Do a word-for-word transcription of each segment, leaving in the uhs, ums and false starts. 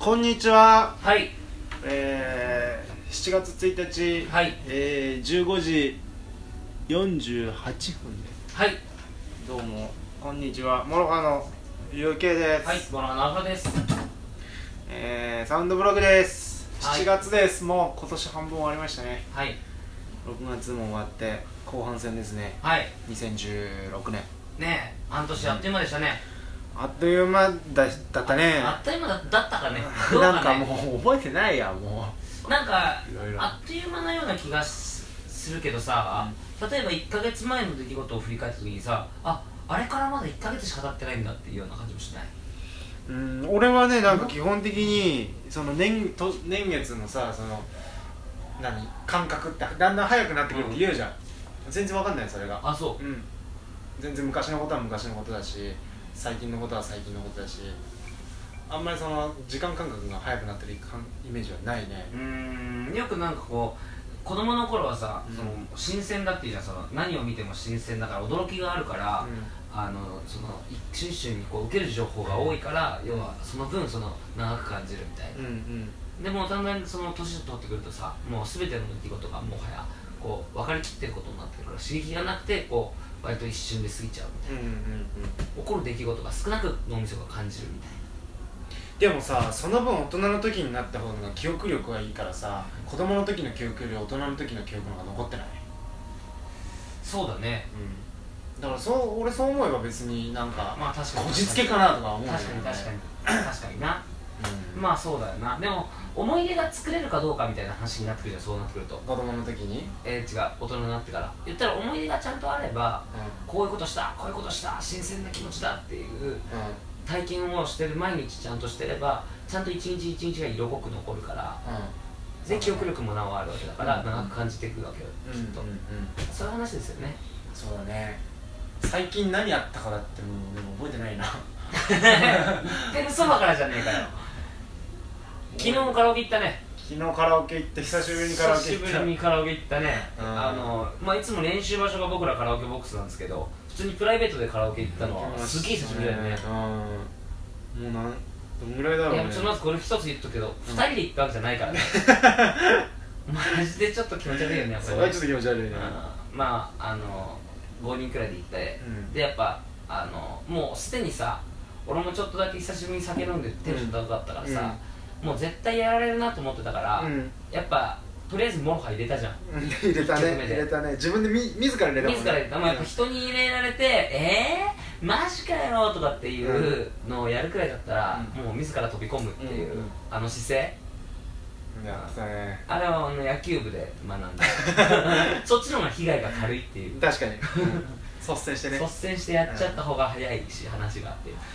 こんにちは。 はい。 えー、しちがつついたち、 はい。 えー、じゅうごじよんじゅうはっぷんです。 はい。 どうもこんにちは。モロハのゆうけいです。 はい。モロハのアルファです。 えー、サウンドブログです。 はい、 しちがつです。もう今年半分終わりましたね。 はい。 ろくがつも終わって後半戦ですね。 はい。 にせんじゅうろくねん。 ねえ、半年あっという間でしたね。 あっという間だったね。 あっという間だったかね。どうかね。 なんかもう覚えてないやもう。なんかいろいろあっという間なような気がするけどさ、うん、例えばいっかげつまえの出来事を振り返った時にさ、あ、あれからまだいっかげつしか経ってないんだっていうような感じもしない？ うん、俺はね、なんか基本的にその 年, と年月のさ、その何感覚ってだんだん早くなってくるって言うじゃん、うん、全然わかんないそれが。 あ、そう、 うん、全然昔のことは昔のことだし、最近のことは最近のことだし、あんまりその時間感覚が早くなってるイメージはないね。 うーん、よくなんかこう子供の頃はさ、うん、その新鮮だっていうじゃん。その何を見ても新鮮だから驚きがあるから、うん、あのその一瞬一瞬にこう受ける情報が多いから、うん、要はその分その長く感じるみたいな、うんうん、でもだんだんその年を取ってくるとさ、もう全ての出来事がもはやこう分かりきってることになってるから、刺激がなくてこう割と一瞬で過ぎちゃうみたいな、うんうんうん、起こる出来事が少なく脳みそが感じるみたいな。 でもさ、その分大人の時になった方が記憶力がいいからさ、子供の時の記憶より大人の時の記憶の方が残ってない？ そうだね、 うん、だからそう俺そう思えば別になんか、 まあ確かにこじつけかなとか思うんだよね。 確かに確かに確かにな、うん、まあそうだよな。でも思い出が作れるかどうかみたいな話になってくるじゃん、そうなってくると。 子供の時にえー、違う、大人になってから言ったら思い出がちゃんとあれば、うん、こういうことしたこういうことした新鮮な気持ちだっていう、うん、体験をしてる、毎日ちゃんとしてればちゃんと一日一日が色濃く残るから、うん、で記憶力もなおあるわけだから、うん、長く感じていくわけよ、うん、きっと、うんうんうん、そういう話ですよね。 そうだね。最近何やったかだってもうでも覚えてないな。 言ってるそばからじゃねえかよ。昨日もカラオケ行ったね。 昨日カラオケ行って久しぶりにカラオケ行った。 久しぶりにカラオケ行ったね。あの、まあ、いつも練習場所が僕らカラオケボックスなんですけど、普通にプライベートでカラオケ行ったのはすげえ久しぶりだよね。 うん、もうなんどんぐらいだろうね。 いや、ちょっとまずこれ一つ言っとくけど、うん、ふたりで行ったわけじゃないからね。マジでちょっと気持ち悪いよね、やっぱり、ね。 それはちょっと気持ち悪いね。 まああのごにんくらいで行って、うん、でやっぱあのもうすでにさ、俺もちょっとだけ久しぶりに酒飲んでテンション高かったからさ、うん、もう絶対やられるなと思ってたから、うん、やっぱとりあえずモロハ入れたじゃん。 入れたね、入れたね。自分でみ自ら入れたもんね。 自ら入れた。もうやっぱ人に入れられて、えー、マジかよとかっていうのをやるくらいだったら、うん、もう自ら飛び込むっていう、うんうん、あの姿勢、 やったね。 あれはあの野球部で学んだ。そっちの方が被害が軽いっていう。 確かに。率先してね。 率先してやっちゃった方が早いし、話があって。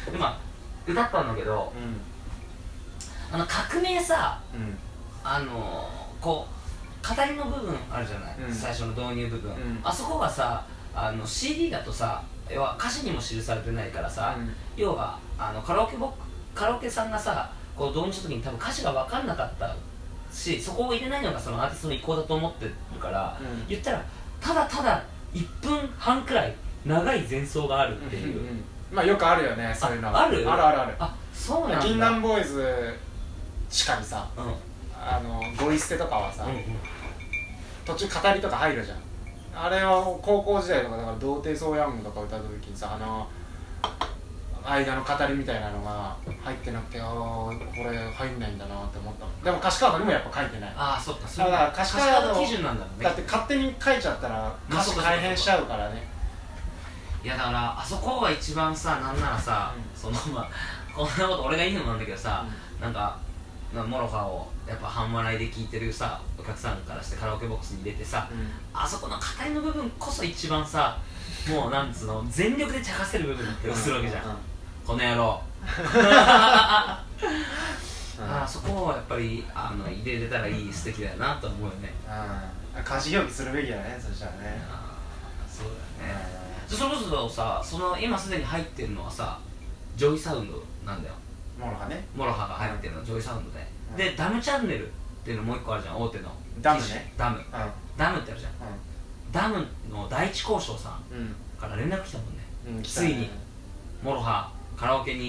でまあ歌ったんだけど、うん、あの革命さ、うん、あのこう語りの部分あるじゃない、うん、最初の導入部分、うん、あそこがさ、あの シーディー だとさ、要は歌詞にも記されてないからさ、うん、要はあのカラオケボカラオケさんがさこう導入した時に多分歌詞が分かんなかったし、そこを入れないのがそのアーティストの意向だと思ってるから、うん、言ったらただただいっぷんはんくらい長い前奏があるっていう、うんうん、まあよくあるよね、そういうの。 あるあるあるある。 あ、そうなんだ。 銀杏ボーイズしかりさ、うん、あのゴイ捨てとかはさ、うんうん、途中語りとか入るじゃん。あれは高校時代とかだから童貞ソーヤングとか歌った時にさ、あの間の語りみたいなのが入ってなくて、ああこれ入んないんだなって思ったもん。でも歌詞カードにもやっぱ書いてない。 ああ、そっか、そうだから歌詞カード基準なんだろうね。 だって勝手に書いちゃったら歌詞改変しちゃうからね。 いやだからあそこが一番さ、なんならさ、うん、そのまあこんなこと俺が言うのもなんだけどさ、うん、なんかモロハをやっぱ半笑いで聴いてるさお客さんからしてカラオケボックスに入れてさ、うん、あそこの語りの部分こそ一番さ、もうなんつうの全力で茶化せる部分ってするわけじゃん、うんうん、この野郎。あそこをやっぱりあの入れれたらいい、素敵だよなと思うよね。 うん、歌詞表記するべきだね、そしたらね。 あ、そうだよね。それこそさ、その今すでに入ってるのはさジョイサウンドなんだよ。 モロハね。 モロハが入ってるのはジョイサウンドで、うん、でダムチャンネルっていうのもう一個あるじゃん、大手のダムね。 ダム、うん、ダムってあるじゃん、うん、ダムの第一交渉さんから連絡来たもんね、うん、ついにモロハカラオケに入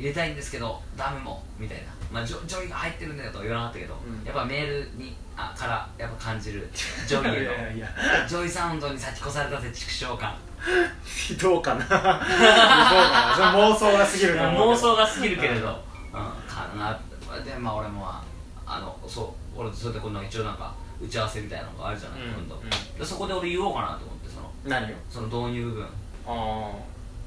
入れたいんですけどダメもみたいな、まあ、ジョ, ジョイが入ってるんだよとは言わなかったけど、うん、やっぱメールにあからやっぱ感じるジョイへのいやいやジョイサウンドに先越されたぜ畜生感どうかなどうかなそれ妄想が過ぎると思う妄想が過ぎるけれど、うん、かなでまあ俺もあのそう俺それで今度一応なんか打ち合わせみたいなのがあるじゃない、うん、今度、うん、でそこで俺言おうかなと思ってその何をその導入部分ああ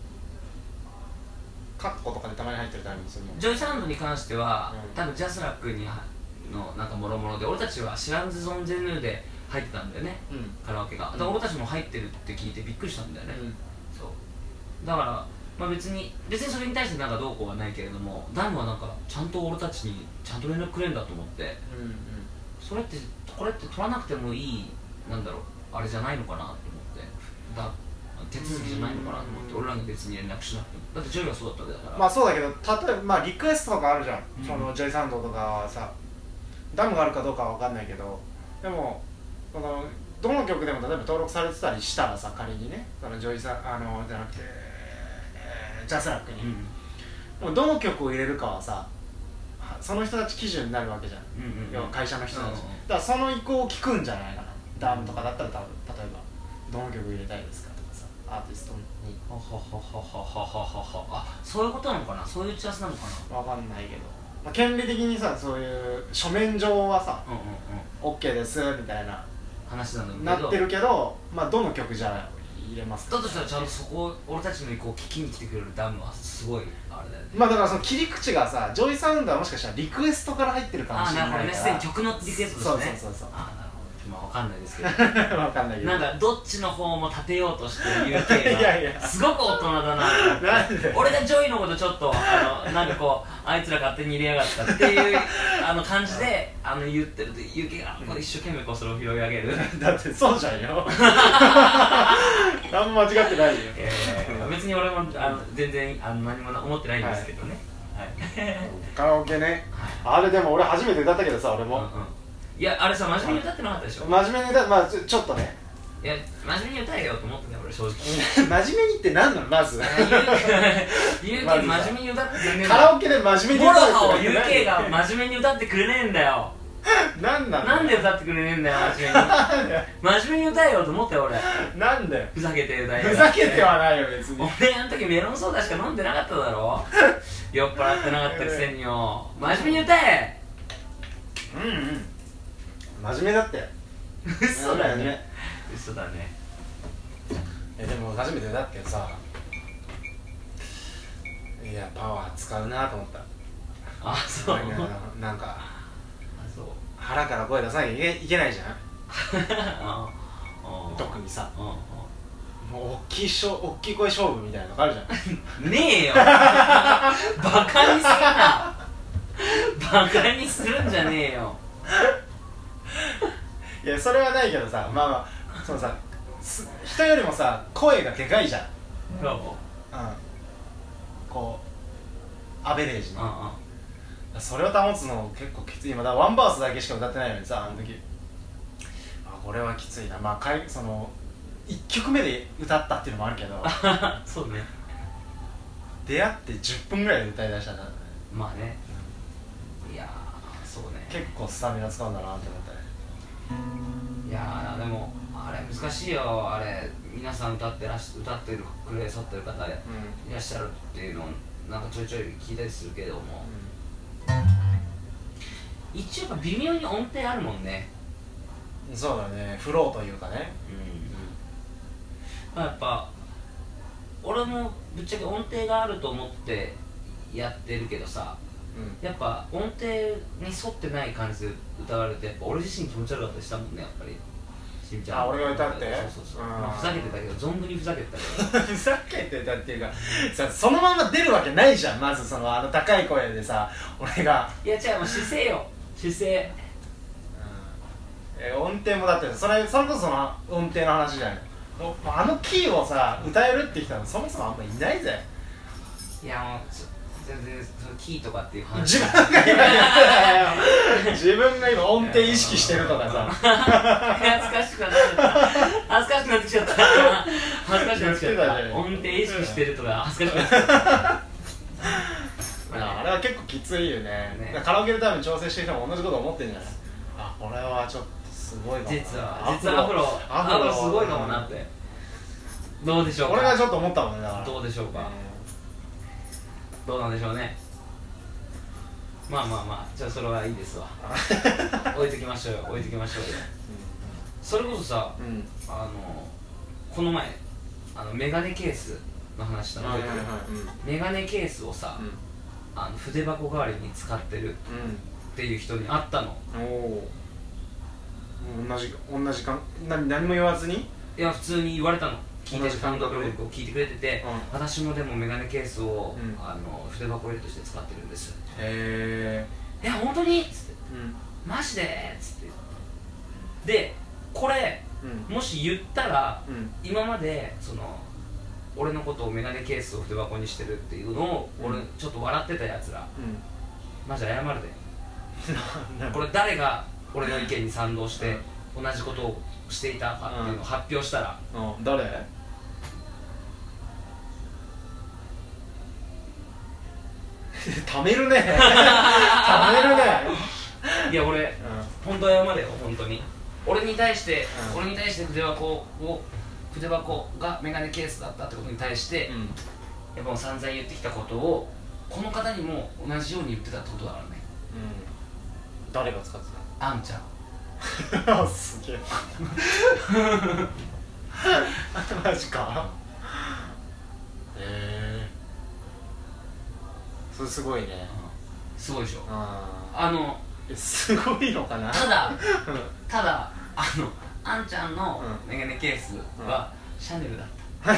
カッコとかでたまに入ってるタイミングするのジョイサウンドに関しては、うん、多分ジャスラックにのなんかもろもろで俺たちは知らんず存ぜぬで入ってたんだよね、うん、カラオケが、うん、だから俺たちも入ってるって聞いてびっくりしたんだよね、うん、そうだから、まあ、別に別にそれに対してなんかどうこうはないけれどもダムはなんかちゃんと俺たちにちゃんと連絡くれんだと思って、うんうん、それってこれって取らなくてもいいなんだろうあれじゃないのかなと思ってだ手続きじゃないのかなと思って俺らに別に連絡しなくてもだってジョイはそうだったわけだからまあそうだけど例えば、まあ、リクエストとかあるじゃん、うん、そのジョイサウンドとかはさダムがあるかどうかは分かんないけどでもこのどの曲でも例えば登録されてたりしたらさ仮にねそのジョイサあのじゃなくて、えー、ジャスラックに、うん、もうどの曲を入れるかはさその人たち基準になるわけじゃん、うんうんうん、要は会社の人たち、うんうん、だからその意向を聞くんじゃないかなダムとかだったら多分例えばどの曲入れたいですかとかさアーティストにはははははははあそういうことなのかなそういう打ち合わせなのかな分かんないけど、まあ、権利的にさそういう書面上はさ、うんうんうん、OK ですみたいな話なんだけどなってるけど、まあ、どの曲じゃ入れますだとしたらちゃんとそこを俺たちの意向を聞きに来てくれるダムはすごいあれだよねまあだからその切り口がさジョイサウンドはもしかしたらリクエストから入ってるかもしれないからああなるほどねすでに曲のリクエストですねそうそうそうそうああなるほどまあわかんないですけどわかんないけどなんかどっちの方も立てようとしてる ユーケー がいやいやすごく大人だなとなんで俺がジョイのことちょっとあのなんかこうあいつら勝手に入れやがったっていうあの感じであの言ってると ユーケー がここで一生懸命こうそれを拾い上げるだってそうじゃんよ何も間違ってないよ、 えー、別に俺もあの全然あの何も思ってないんですけどね、はいはい、 カラオケね、はい、あれでも俺初めて歌ったけどさ俺も、うんうんいやあれさ真面目に歌ってなかったでしょ真面目に歌まあちょ、ちょっとねいや真面目に歌えよと思ってね俺正直真面目にって何なのまず ユーケー 真面目に歌ってくれねえんだカラオケで真面目に歌ってモロハを ユーケー が真面目に歌ってくれねえんだよなんなんなんで歌ってくれねえんだよ真面目に真面目に歌えよと思ったよ俺なんだよふざけて歌えよふざけてはないよ別に俺あの時メロンソーダしか飲んでなかっただろ酔っ払ってなかったくせによ真面目に歌えうんうん真面目だって嘘だね嘘だねえでも初めてだってさいやパワー使うなと思ったあそうなんかなんかあそう腹から声出さなきゃいけ、いけないじゃんあ特にさもう大きいしょ大きい声勝負みたいなのがあるじゃんねえよバカにするなバカにするんじゃねえよいやそれはないけどさまあまあそのさ人よりもさ声がでかいじゃんうんこうアベレージねうんうんそれを保つの結構きつい今だワンバースだけしか歌ってないのにさあの時あこれはきついなまあかいそのいっきょくめで歌ったっていうのもあるけどそうね出会ってじゅっぷんぐらいで歌いだしたんだねまあねいやそうね結構スタミナ使うんだなって思ったねいやーでもあれ難しいよあれ皆さん歌ってらし歌ってるくれさってる方いらっしゃるっていうのをなんかちょいちょい聞いたりするけども、うん、一応やっぱ微妙に音程あるもんねそうだねフローというかねうん、うん、やっぱ俺もぶっちゃけ音程があると思ってやってるけどさやっぱ音程に沿ってない感じで歌われてやっぱ俺自身気持ち悪かったりしたもんねやっぱりしんちゃんあ俺が歌ってそうそうそう、まあ、ふざけてたけど存分にふざけてたけどふざけてたっていうかさそのまま出るわけないじゃんまずそのあの高い声でさ俺がいや違うもう姿勢よ姿勢、 うん、え音程もだってそれそれこそその音程の話じゃないあのキーをさ歌えるって人はそもそもあんまいないぜいやもう全然そのキーとかっていう話自分が今言った自分が今音程意識してるとかさ恥ずかしくなっちゃった恥ずかしくなってきちゃった恥ずかしくなってきちゃった音程意識してるとか恥ずかしくなってきちゃったれは結構きついよ ね, ねカラオケで多分調整してる人も同じこと思ってるんじゃない。あ、これはちょっとすごいかも。 実は実はアフロアフロすごいかもなって。どうでしょうか。 俺がちょっと思ったもんね。だからどうでしょうか、えー、どうなんでしょうね。まあまあまあ、じゃあそれはいいですわ置いときましょうよ、置いときましょうよ、うん、それこそさ、うん、あのこの前あのメガネケースの話したので、メガネケースをさ、うん、あの筆箱代わりに使ってるっていう人に会ったの、うん、お同じ同じか何何も言わずに。 いや普通に言われたの。聞いて感覚力を聞いてくれてて、うん、私もでもメガネケースを、うん、あの筆箱入れとして使ってるんです。へえ。え、本当にっつって、うん、マジでっつってで、これ、うん、もし言ったら、うん、今までその俺のことをメガネケースを筆箱にしてるっていうのを、うん、俺ちょっと笑ってたやつら、うん、マジ謝るでこれ誰が俺の意見に賛同して、うん、同じことをしていたかっていうのを発表したら、 うんうん、誰ためるねためるねいや俺、うん、本当謝れよ、本当に俺に対して、うん、俺に対して筆箱を筆箱がメガネケースだったってことに対して、うん、やっぱもう散々言ってきたことをこの方にも同じように言ってたってことだからね、 うん、誰が使ってた？あんちゃんすげえマジか。へえー、それすごいね、 うん、すごいでしょ。ああのすごいのかな。 ただただあのあんちゃんのメガネケースはシャネルだった、うん、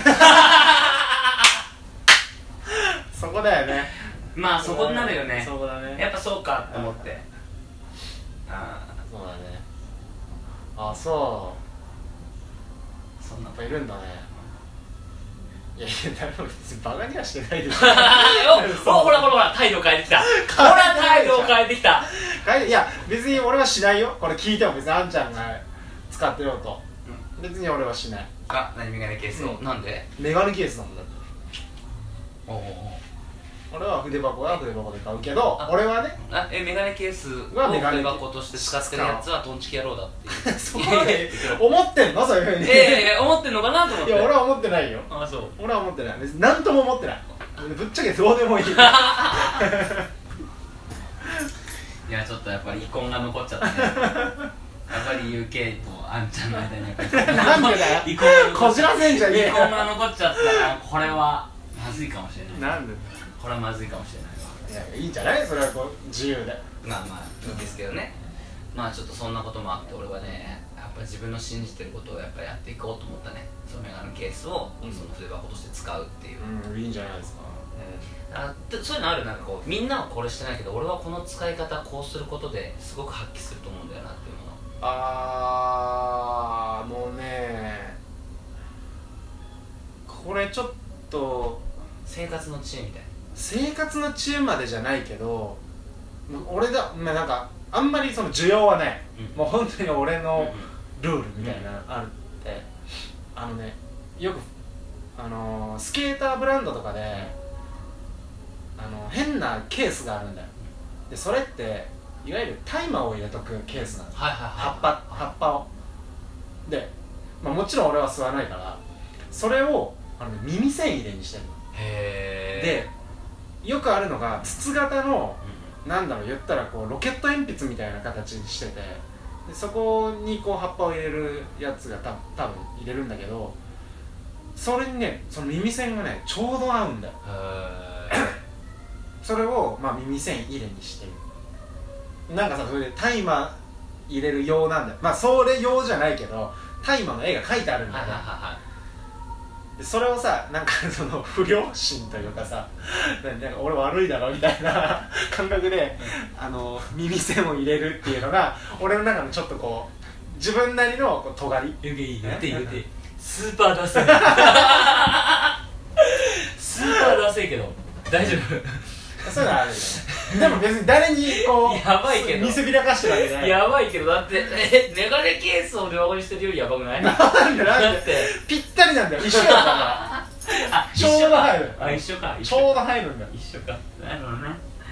そこだよね。 まあそこになるよね。 そこだね。 やっぱそうかと思って、うん、 ああそうだね。あ、そう。そんな子いるんだね。いやいや、誰も別にバカにはしてないでしょお、ほらほらほら、態度変えてきた。ほら態度を変えてきた。 いや、別に俺はしないよ。これ聞いても別にあんちゃんが使ってようと、うん、別に俺はしない。 あ、何メガネケースを、うん、なんで？ メガネケースなんだって。おお。俺は筆箱は筆箱で買うけど、俺はね、 あえメガネケースを筆箱として使ってるやつはトンチキ野郎だっていう。 そこまで思ってんの？そういうふうに。 ええー、思ってんのかなと思って。 いや、俺は思ってないよ。 あ、そう。 俺は思ってない。別に何とも思ってない。ぶっちゃけどうでもいい。いや、ちょっとやっぱり遺恨が残っちゃったね。やっぱり ユーケー とあんちゃんの間にやっぱりなんでだよ。遺恨がこじらせんじゃねえよ。 遺恨が残っちゃったな。これはまずいかもしれない。 なんで？ これはまずいかもしれないわ。いや、いいんじゃない？それはこう自由で。 まあまあいいですけどね。まあちょっとそんなこともあって、俺はね、やっぱり自分の信じてることをやっぱりやっていこうと思ったね。そのメガネケースをその筆箱として使うっていう。 うん、いいんじゃないですか。 あ、そういうのある。なんかこうみんなはこれしてないけど、俺はこの使い方こうすることですごく発揮すると思うんだよなっていうもの。 あー、もうね、これちょっと生活の知恵みたいな。 生活の知恵までじゃないけど、俺だ、まあ、なんかあんまりその需要はない、うん、もう本当に俺のルールみたいなのあるって、うんうん、あのね、よくあのー、スケーターブランドとかで、あの変なケースがあるんだよ。でそれっていわゆる大麻を入れとくケースなんだ、はいはいはい、葉っぱ葉っぱをで、まあ、もちろん俺は吸わないからそれをあの、ね、耳栓入れにしてるの。へでよくあるのが筒型の、うん、なんだろう、言ったらこうロケット鉛筆みたいな形にしてて、でそこにこう葉っぱを入れるやつがた多分入れるんだけど、それにね、その耳栓がねちょうど合うんだよ。それを、まあ、耳栓入れにしてる。なんかさ、それで大麻入れる用なんだよ。まあそれ用じゃないけど大麻の絵が描いてあるんだよね。でそれをさ、なんかその不良心というかさ、なんか俺悪いだろみたいな感覚で、うん、あの耳栓を入れるっていうのが俺の中のちょっとこう自分なりのこう尖り。 言って言ってスーパーダセいスーパーダセいけど大丈夫。 そういうのあるよ。でも別に誰にこうやばいけど見せびらかしてるわけじゃない。 やばいけど、だってえメガネケースを両方にしてるよりやばくない？ なんでなんでぴったりなんだよ。一緒だからあ、ちょうど入る。 あ、一緒か。 ちょうど入るんだよ。 一緒か。なるほどね。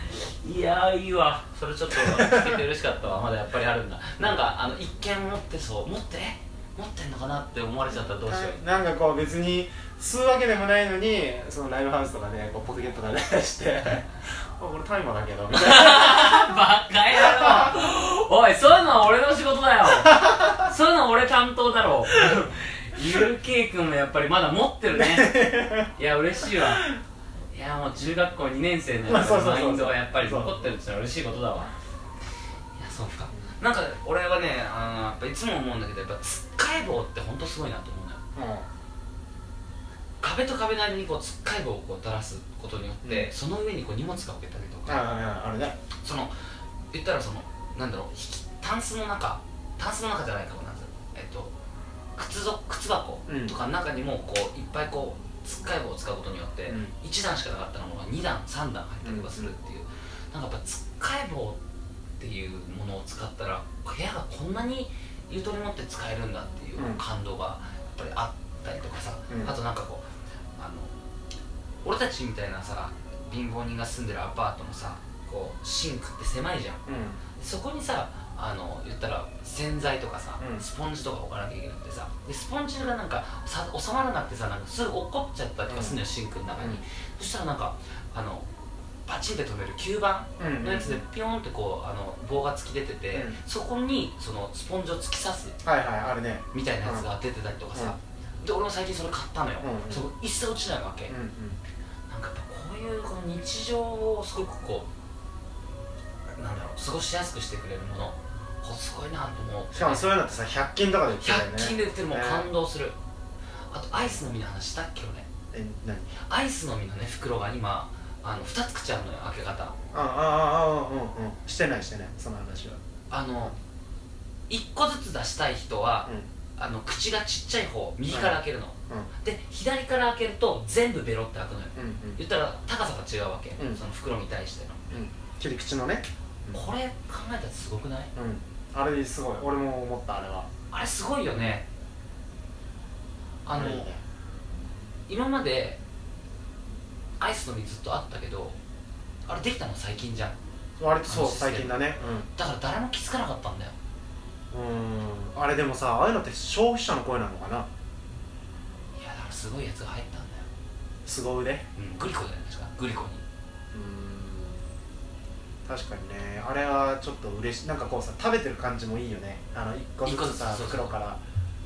いやーいいわ、それちょっと聞けて嬉しかったわ。まだやっぱりあるんだ。なんかあの一見持ってそう、持って持ってんのかなって思われちゃったらどうしよう。 なんかこう別に吸うわけでもないのに、そのライブハウスとかでこうポケットから出してあ、これタイマーだけどみたいなバカ野郎おい、そういうのは俺の仕事だよそういうのは俺担当だろゆるけい君もやっぱりまだ持ってるねいや嬉しいわ。いやもう中学校にねん生のやっぱりマインドがやっぱり残ってるってのは嬉しいことだわ。いやそうか、なんか俺はね、あのやっぱいつも思うんだけど、やっぱつっかえ棒ってほんとすごいなと思うのよ、うん、壁と壁の間にこうつっかえ棒をこう垂らすことによって、うん、その上にこう荷物が置けたりとか、 ああれね、 その言ったらそのなんだろう、タンスの中タンスの中じゃないかもな、えっと靴ぞ靴箱とかの中にもこういっぱいこうつっかえ棒を使うことによって、うん、いちだんしかなかったものがにだんさんだん入ったりとかするっていう、うん、なんかやっぱつっかえ棒っていうものを使ったら部屋がこんなにゆとり持って使えるんだっていう感動がやっぱりあったりとかさ、うん、あとなんかこうあの俺たちみたいなさ貧乏人が住んでるアパートのさこうシンクって狭いじゃん、うん、そこにさあの言ったら洗剤とかさ、うん、スポンジとか置かなきゃいけなくてさ、でスポンジがなんかさ収まらなくてさ、なんかすぐ落っこっちゃったりとかするのよ、うん、シンクの中に、うん、そしたらなんかあのパチンで止める吸盤のやつでピョンってこうあの棒が突き出てて、うん、そこにそのスポンジを突き刺すはいはいあるねみたいなやつが出てたりとかさ、うん、で俺も最近それ買ったのよ、うんうん、そこ一切落ちないわけ、うんうん、なんかやっぱこういうこの日常をすごくこうなんだろう過ごしやすくしてくれるものすごいなと思う。 しかもそういうのってさひゃく均とかで売ってるよね。 ひゃく均で売ってる、もう感動する、えー、あとアイスの実の話したっけ俺。 え何？ アイスの実のね袋が今あのふたつ口あるのよ、開け方。 ああああうんうんしてないしてないその話は。 あのいっこずつ出したい人は、うん、あの口がちっちゃい方右から開けるの、うん、で左から開けると全部ベロって開くのよ、うんうん、言ったら高さが違うわけ、うん、その袋に対しての、 うん、切り口のね、 これ考えたらすごくない？ うんあれすごい、俺も思った。あれはあれすごいよね。あのいいね、今までアイスの実ずっとあったけど、あれできたの最近じゃん。 割とそう最近だね、 うん、だから誰も気づかなかったんだよ。 うんあれでもさ、ああいうのって消費者の声なのかな。いやだからすごいやつが入ったんだよ。 凄腕、 うん、グリコじゃないですか、グリコに。 確かにね、あれはちょっと嬉しい。なんかこうさ、食べてる感じもいいよね。あのいっこずつさ、袋から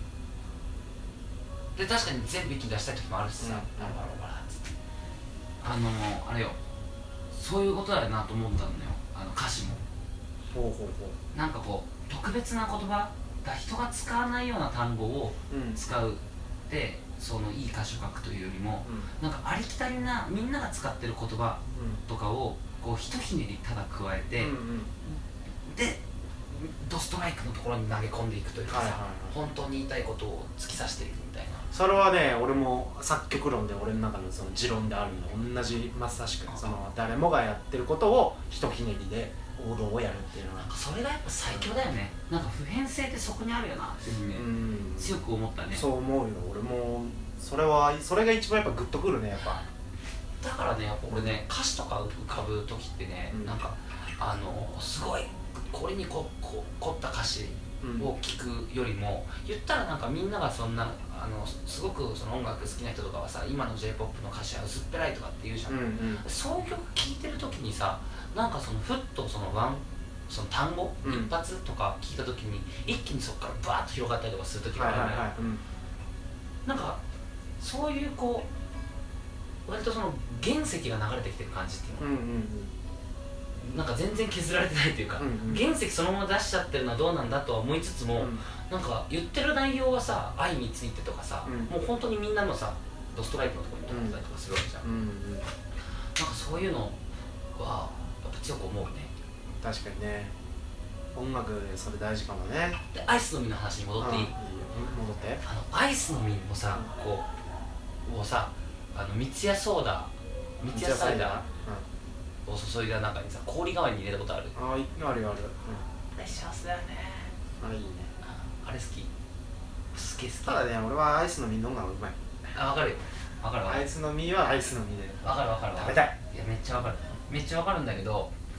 で、確かに全部一気に出したい時もあるしさ、バラバラバラっつってあのー、あれよ、そういうことだよなと思ったのよ、あの歌詞も。 ほうほうほう。 なんかこう特別な言葉だ、人が使わないような単語を使うで、うん、そのいい歌詞を書くというよりも、うん、なんかありきたりなみんなが使ってる言葉とかをこうひとひねりただ加えて、うんうん、でドストライクのところに投げ込んでいくというかさ、はいはいはい、本当に言いたいことを突き刺していくみたいな。 それはね、俺も作曲論で俺の中のその持論であるの同じ、まさしくその誰もがやってることをひとひねりで王道をやるっていうのは、 それがやっぱ最強だよね。なんか普遍性ってそこにあるよなっていうね、うん強く思ったね。 そう思うよ、俺も。それはそれが一番やっぱグッとくるね、やっぱ。 だからね、やっぱ俺ね、歌詞とか浮かぶ時ってね、うん、なんかあのすごいこれにここ凝った歌詞を聞くよりも、うん、言ったらなんかみんながそんなあのすごくその音楽好きな人とかはさ、今の ジェイポップ の歌詞は薄っぺらいとかって言うじゃん、うんうん、そういう曲聴いてる時にさ、なんかそのふっとそのワンその単語、うん、一発とか聞いた時に一気にそこからバーッと広がったりとかする時があるのよ、はいはいはい、うん、なんかそういうこう割とその原石が流れてきてる感じっていうの、うんうんうん、なんか全然削られてないっていうか、うんうん、原石そのまま出しちゃってるのはどうなんだとは思いつつも、うん、なんか言ってる内容はさ、愛についてとかさ、うん、もう本当にみんなのさドストライクのところに飛んでたりとかするわけじゃん、うんうんうん、なんかそういうのはやっぱ強く思うね。 確かにね、音楽でそれ大事かもね。 でアイスの実の話に戻っていい？ いいよ、戻って。 あのアイスの実もさ、うん、こうをさ、あの三ツ矢ソーダ、三ツ矢サイダーを注いだ中にさ、氷代わりに入れたことある？ ああ、あるある、うん、あれ幸せだよね。 あれいいね。 あれ好き。すげえ好き。 ただね、俺はアイスの実飲むのがうまい。 あ、わかるよ。わかるわかる。 アイスの実はアイスの実でわかるわかるわかる。 食べたい。 いや、めっちゃわかる。めっちゃわかるんだけど、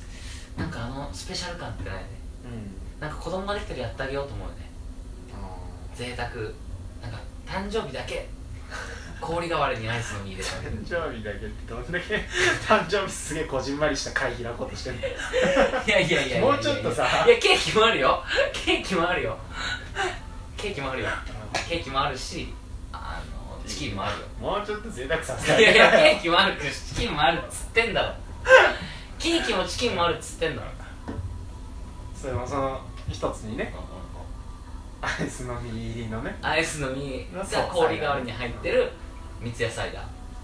なんかあのスペシャル感ってないね、 うん、 なんか子供ができたらやってあげようと思うよね。贅沢なんか誕生日だけ氷代わりにアイスの実入れてあげる。 誕生日だけってどんだけ誕生日すげえこじんまりした会開こうとしてるの。 いやいやいやいやもうちょっとさ、 いやケーキもあるよ、ケーキもあるよ、ケーキもあるよ、ケーキもあるし、あのチキンもあるよ。 もうちょっと贅沢させて。 いやいやケーキもあるしチキンもあるっつってんだろ。ケーキもチキンもあるっつってんだろ。 それもその一つにね、アイスの実入りのね、 アイスの実が氷代わりに入ってる三ツ矢サイダ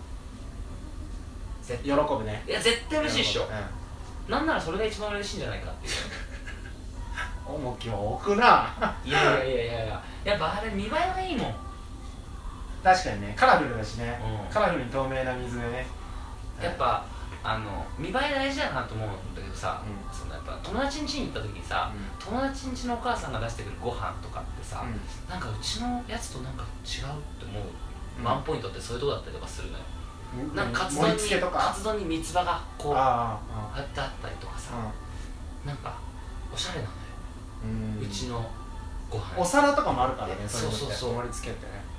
ー。 喜ぶね。 いや絶対嬉しいっしょ、 うん、 なんならそれが一番嬉しいんじゃないかっていう。 重きを置くな。 いやいやいやいやいや、やっぱあれ見栄えがいいもん。 確かにね、カラフルだしね、 うん、 カラフルに透明な水でね、 やっぱあの見栄え大事だなと思うんだけどさ、 うん、 そのやっぱ友達ん家に行った時にさ、うん、友達ん家のお母さんが出してくるご飯とかってさ、うん、なんかうちのやつとなんか違うって思う、うん、ワンポイントってそういうとこだったりとかするのよ、うん、なんかカツ丼にカツ丼に三つ葉がこう貼ってあったりとかさ、うん、なんかおしゃれなのよ、うん、うちのご飯。 お皿とかもあるからね、 そうそうそう、 盛り付けてね、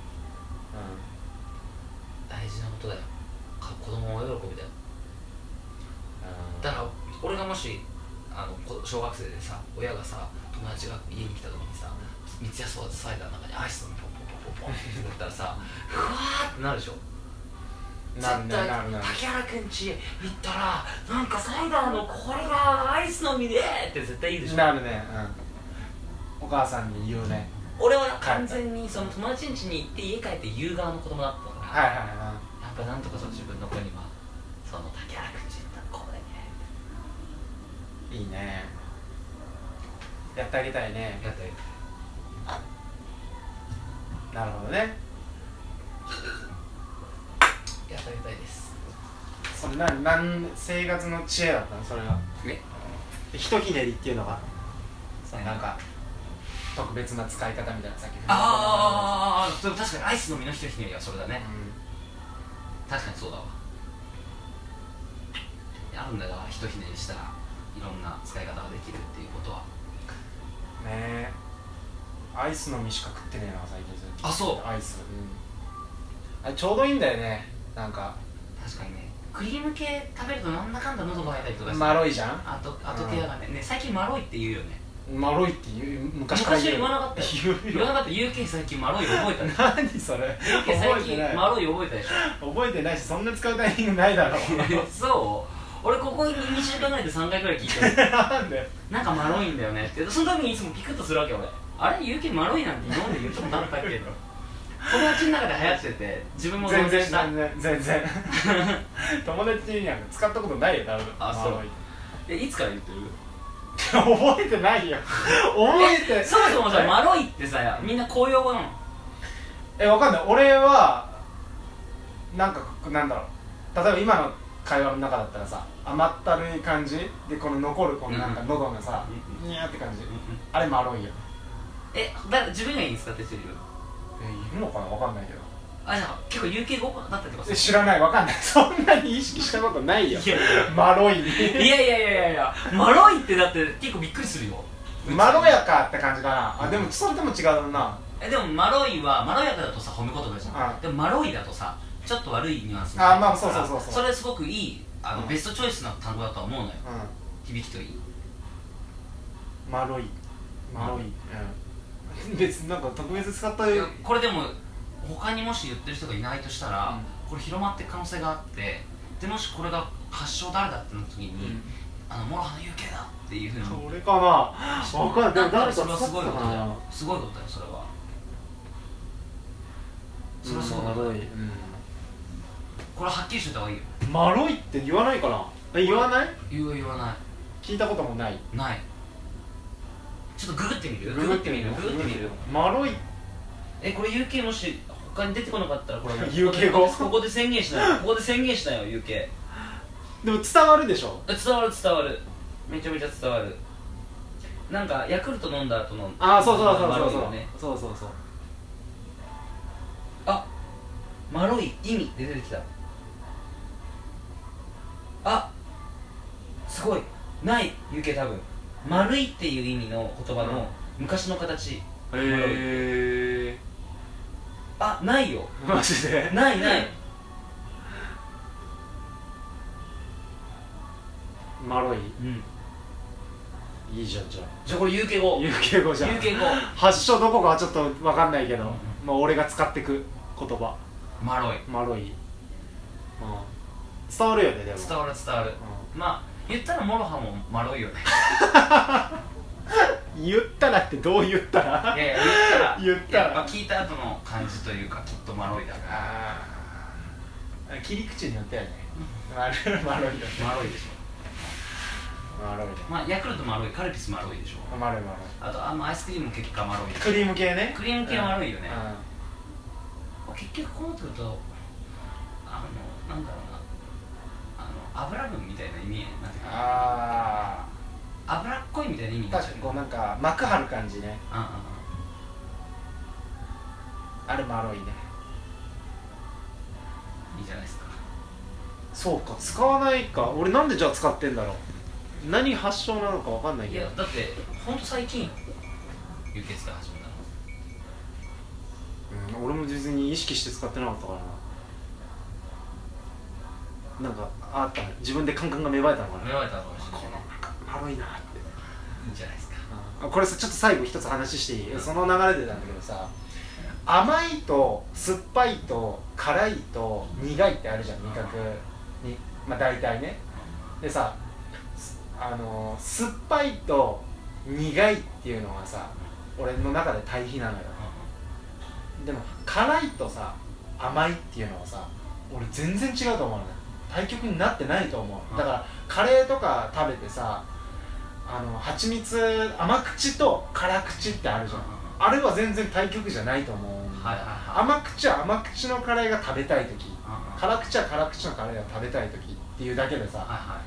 うん、大事なことだよ、子供も喜びだよ。だから俺がもしあの小学生でさ、親がさ友達が家に来た時にさ、三ツ矢サイダーの中にアイスのポンポンポンポンって塗ったらさ、ふわーってなるでしょ。絶対竹原くん家行ったらなんかサイダーのこれがアイスの実でって絶対言うでしょ。 なるね、うん、お母さんに言うね。 俺は完全にその友達ん家に行って家帰って言う側の子供だったから、 はいはいはい、 やっぱなんとかその自分の子にはその竹原くん家行ったらこうだよね。 いいね、やってあげたいね。 やってあげたい。 なるほどね。 やってあげたいです。 それ何、何生活の知恵だったのそれは。 え、 ひとひねりっていうのがそのなんか特別な使い方みたいな、さっきああ確かにアイスの実のひとひねりはそれだね、うん、確かにそうだわ。あるんだよ、ひとひねりしたらいろんな使い方ができるっていうことはね。えアイスの実しか食ってねえな最近。 あ、そうアイス、うん、あれちょうどいいんだよね。なんか確かにね、クリーム系食べるとなんだかんだ喉が渇いたりとかして、 マロイじゃん。 あとあとケアがね、うん、ね、最近マロイって言うよね。 マロイって言う、昔から言う。昔は言わなかったよ。言わなかった。 ユーケー 最近マロイ覚えたでしょ。 何それ。 ユーケー 最近マロイ覚えたでしょ。 覚えてないし、そんな使うタイミングないだろう。 そう、俺ここににしゅうかんぐらいでさんかいくらい聞いてる。 なんでなんかマロいんだよねって、その時にいつもピクッとするわけ俺。あれ ユーケー マロいなんて今まで言ったことあったっけと。友達の中で流行ってて自分も全然全然全然友達には使ったことないよ多分。 あ、そう。え、いつから言ってる？ 覚えてないよ。覚えてそもそもさ、マロイってさ、みんな公用語なの？ え、わかんない。俺はなんかなんだろう、例えば今の会話の中だったらさ、甘ったるい感じでこの残るこのなんか喉がさ、ニャーって感じ、あれマロイよ。 え、だ自分がいいん使ってる人いる？ え、いるのかな、わかんないけど。 あ、じゃあ結構 ユーケー 語だったりとかする？ 知らない、わかんない。そんなに意識したことないよ。 いやいやマロイ。 いやいやいやいやいや、マロイってだって結構びっくりするよ。 まろやかって感じかな。あ、でもそれでも違うな。 え、でもマロイはまろやかだとさ褒め言葉じゃん、 うん、 でもマロイだとさちょっと悪いニュアンスあ、まあそうそうそうそう、 それすごくいいあの、 うん、 ベストチョイスな単語だとは思うのよ、 うん、 響きといい。 マロイマロイ、うん、別になんか特別使ったよ。 これでも他にもし言ってる人がいないとしたら、うん、これ広まっていく可能性があって、でもしこれが発祥誰だってなった時に、うん、あのモロハの ユーケー だっていうふうにそれかな、分かんない。誰かそれはすごいことだよ、すごいことだよそれは。それはすごいことだよ、うん、これはっきりしてた方がいいよ。 マロイって言わないかな。え、言わない？ 言う言わない。 聞いたこともない。 ない。ちょっとググってみる？ググってみる？ググってみる？ マロイ。 え、これ ユーケー もし他に出てこなかったらこれユーケー 語ここで宣言しないよ。ここで宣言しないよ ユーケー。でも伝わるでしょ？ 伝わる伝わる。めちゃめちゃ伝わる。なんかヤクルト飲んだ後のああ、そうそうそうそうそう、 ね、 そうそうそう。 あ、マロイ意味で出てきた。あ、すごい。 ないユーケー多分丸いっていう意味の言葉の昔の形、へえあ、ないよマジでないないマロイうんいいじゃんじゃあじゃあこれユーケー語ユーケー語じゃんユーケー語発祥どこかはちょっと分かんないけど、うん、まあ俺が使ってく言葉マロイマロイ、うん、伝わるよねでも伝わる伝わる、うん、まあ言ったらモロハもマロイよね言ったらってどう言ったらいやいや言ったら言ったら、 まあ、聞いた後の感じというかきっとマロイだからあ切り口によってはねマロイよねマロイでしょマロイねまあヤクルトマロイカルピスマロイでしょマロイマロイあとあのアイスクリームも結局マロイクリーム系ねクリーム系はマロイよね、 うん、 結局こうなってくるとあのなんだろうなあの油分みたいな意味になってくるああ油っこいみたいな意味になっちゃう確かにこうなんか膜張る感じねあああれマロイねいいじゃないですかそうか使わないか俺なんでじゃあ使ってんだろう何発祥なのかわかんないけどいやだってほんと最近輸血が始めたのうん俺も別に意識して使ってなかったからななんかあったね自分で感覚が芽生えたのかな芽生えたのかもしれないこのマロイなっていいんじゃないですかあこれさちょっと最後一つ話していい、うん、その流れでなんだけどさ甘いと酸っぱいと辛いと苦いってあるじゃん味覚にまあ大体ねでさあのー、酸っぱいと苦いっていうのがさ俺の中で対比なのよでも辛いとさ甘いっていうのはさ俺全然違うと思うのね対極になってないと思うだからカレーとか食べてさあの蜂蜜甘口と辛口ってあるじゃんあれは全然対極じゃないと思う、はいはいはい、甘口は甘口のカレーが食べたい時辛口は辛口のカレーが食べたい時っていうだけでさ、はいはい、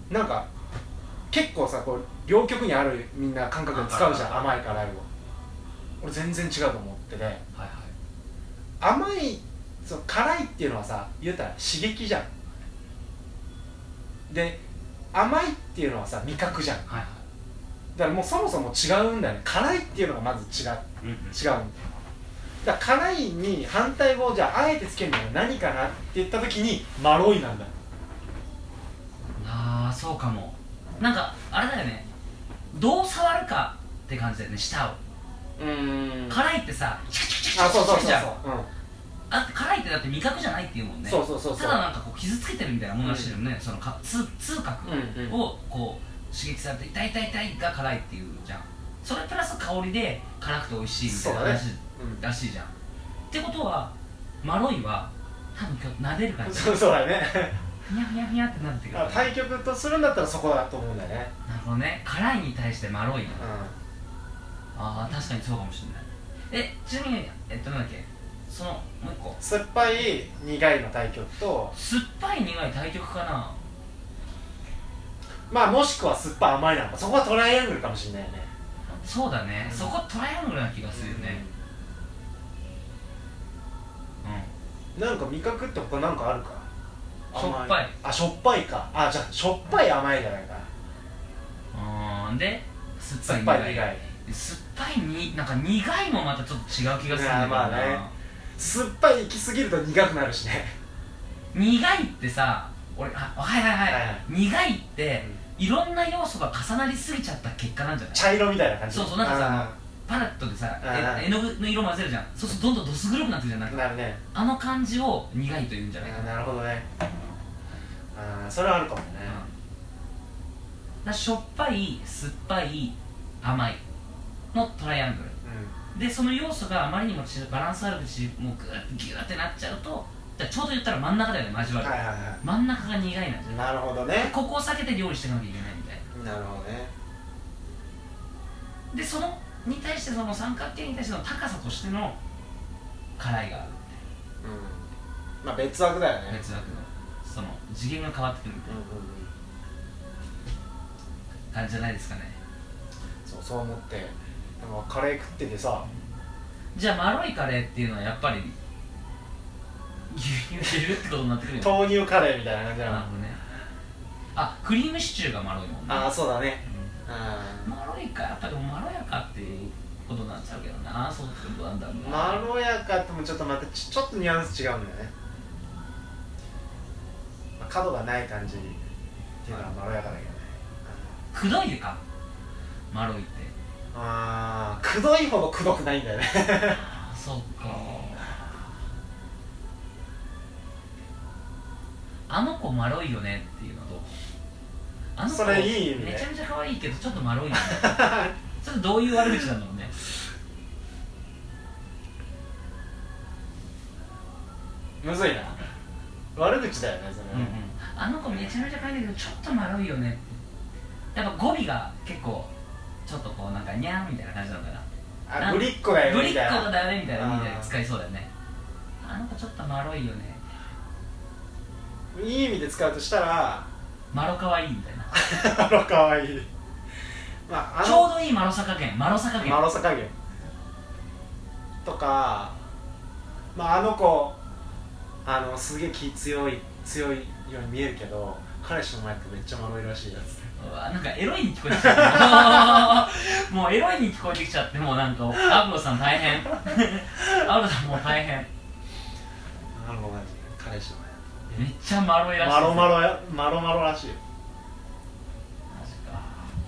なんか結構さこう両極にあるみんな感覚で使うじゃん甘い辛いを俺全然違うと思ってて、はいはい、甘いその辛いっていうのはさ言うたら刺激じゃんで甘いっていうのはさ味覚じゃん、はいはい、だからもうそもそも違うんだよね辛いっていうのがまず違う、うんうん、違うんだよだから辛いに反対語をじゃああえてつけるのは何かなって言った時にマロイなんだああそうかもなんかあれだよねどう触るかって感じだよね舌をうーん辛いってさチクチクチクチクチクチクじゃんあ辛いってだって味覚じゃないっていうもんねそうそうそうそうただなんかこう傷つけてるみたいなもんらしいよね、うん、そのか痛痛覚をこう刺激されて痛い痛い痛いが辛いっていうじゃんそれプラス香りで辛くて美味しいみたいな話、ねうん、らしいじゃんってことはマロイは多分今日撫でる感じそうそうだねふにゃふにゃふにゃってなってくる対極とするんだったらそこだと思うんだよねなるほどね辛いに対してマロイな、うん、ああ確かにそうかもしれないえちなみにえっとなんだっけそのもう一個酸っぱい苦いの対極と酸っぱい苦い対極かなまあもしくは酸っぱい甘いなのかそこはトライアングルかもしれないよねそうだね、うん、そこトライアングルな気がするよねうん、うん、なんか味覚って他なんかあるかしょっぱいあしょっぱいかあじゃあしょっぱい甘いじゃないかうんで酸っぱい苦い酸っぱいになんか苦いもまたちょっと違う気がするんだよな、まあね、 酸っぱい行き過ぎると苦くなるしね苦いってさ俺あはいはいはい、はいはい、苦いって、うん、いろんな要素が重なりすぎちゃった結果なんじゃない茶色みたいな感じそうそうなんかさパレットでさ絵の具の色混ぜるじゃんそうするとどんどんどす黒くなってるじゃんなんかなるねあの感じを苦いというんじゃないかななるほどねあそれはあるかもね、 うん、だしょっぱい酸っぱい甘いのトライアングル、うん、でその要素があまりにもバランス悪くしもうグーッギューってなっちゃうとちょうど言ったら真ん中だよね交わる、はいはいはい、真ん中が苦いなんじゃなるほどねここを避けて料理していかなきゃいけないみたいななるほどねでそのに対してその三角形に対しての高さとしての辛いがあるうんまあ別枠だよね別枠のその次元が変わってくるみたいな、うんうんうん、感じじゃないですかねそうそう思ってでもカレー食っててさじゃあまろいカレーっていうのはやっぱり牛乳入れるってことになってくるよ豆乳カレーみたいな感じなのなるほどねあ、クリームシチューがまろいもんね。 ああそうだね、 うん、まろいか、やっぱでもまろやかっていうことになっちゃうけどな、そうってことなんだろうな。 まろやかってもちょっとまたちょっとニュアンス違うんだよね、まあ、角がない感じっていうのはまろやかだけどね。 くどいでか、まろいって。 ああ、くどいほどくどくないんだよねああ、そっか。あの子まろいよねっていうのと、あの子それいい意味ね、 めちゃめちゃ可愛いけどちょっとまろいよねちょっとどういう悪口なんだろうね。 むずいな、悪口だよねそれは、 うんうん、あの子めちゃめちゃ可愛いんだけどちょっとまろいよね。やっぱ語尾が結構ちょっとこうなんかニャーみたいな感じなのかな。 あ、ぶりっ子だよぶりっ子ねみたいな、 だよねみたいな意味で使いそうだよね。あの子ちょっとまろいよね、 いい意味で使うとしたらまろかわいいみたいなあのかわいい、まあ、あのちょうどいいまろさ加減、まろさ加減、 まろさ加減とか、まあ、あの子あのすげえ気強い強いように見えるけど彼氏の前ってめっちゃまろいらしいやつ。 うわ、なんかエロいに聞こえてきちゃってもうエロいに聞こえてきちゃって、もうなんかアブロさん大変アブロさんもう大変。 あのマジ彼氏のめっちゃまろいらしい。 前マロマロやマロマロらしいよ。 マジか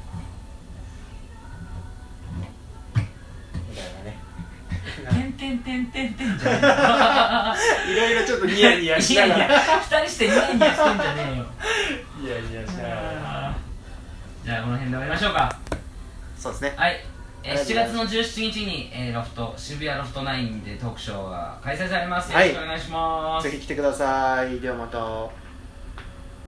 みたいなねてんてんてんてんてんじゃねいろいろちょっとニヤニヤえしながらいやいや、二人してニヤニヤしてんじゃねえよニヤニヤしながら。 じゃあこの辺で終わりましょうか。 そうですね。 はい、えー、しちがつのじゅうしちにちに、えー、ロフト渋谷ロフトナインでトークショーが開催されます。よろしくお願いします。 ぜひ来てください。ではまた。